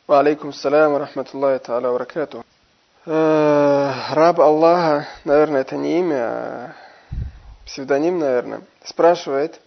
Ва алейкум салям ва рахматуллахи та'аля ва баракатух. Раб Аллаха, наверное, это не имя, а псевдоним, наверное, спрашивает,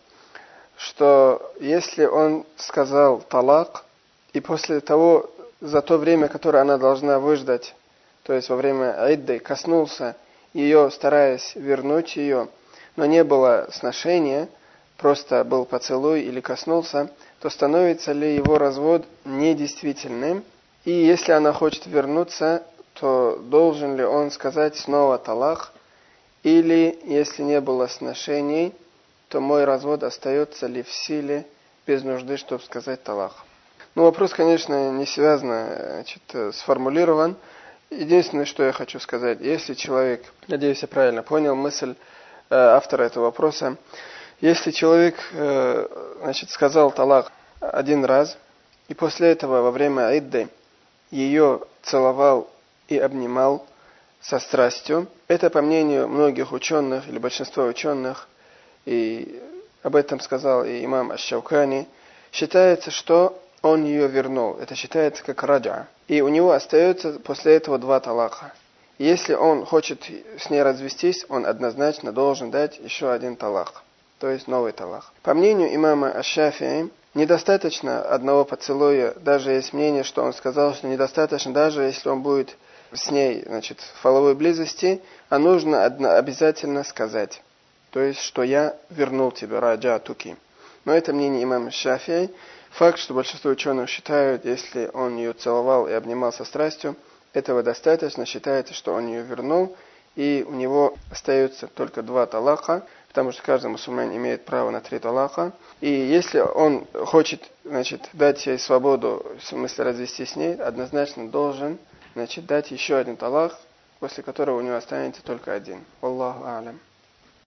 что если он сказал талак, и после того, за то время, которое она должна выждать, то есть во время идды, коснулся ее, стараясь вернуть ее, но не было сношения, просто был поцелуй или коснулся, то становится ли его развод недействительным? И если она хочет вернуться, то должен ли он сказать снова талак? Или, если не было сношений, то мой развод остается ли в силе без нужды, чтобы сказать талак? Ну, вопрос, конечно, не связано, сформулирован. Единственное, что я хочу сказать, если человек, надеюсь, я правильно понял мысль автора этого вопроса, если человек, сказал талак один раз, и после этого во время идды ее целовал и обнимал со страстью, это, по мнению многих ученых или большинства ученых, и об этом сказал и имам Аш-Шаукани, считается, что он ее вернул. Это считается как раджа. И у него остается после этого 2 талака. Если он хочет с ней развестись, он однозначно должен дать еще 1 талак. То есть новый талак. По мнению имама Аш-Шафии, недостаточно одного поцелуя, даже есть мнение, что он сказал, что недостаточно, даже если он будет с ней, в половой близости, а нужно обязательно сказать. То есть, что я вернул тебе, раджа туки. Но это мнение имама Аш-Шафии. Факт, что большинство ученых считают, если он ее целовал и обнимал со страстью, этого достаточно, считается, что он ее вернул, и у него остается только 2 талака, потому что каждый мусульманин имеет право на 3 талака. И если он хочет, дать ей свободу, в смысле развестись с ней, однозначно должен, дать еще 1 талак, после которого у него останется только 1. Аллаху а'лям.